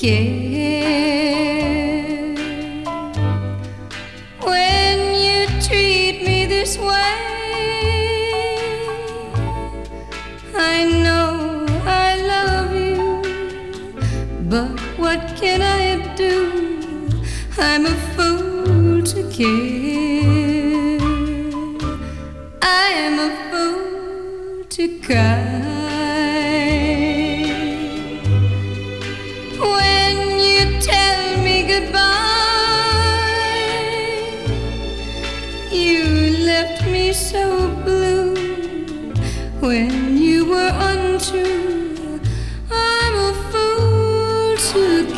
care. When you treat me this way, I know I love you, but what can I do? I'm a fool to care. I am a fool to cry. When you tell me goodbye, you left me so blue. When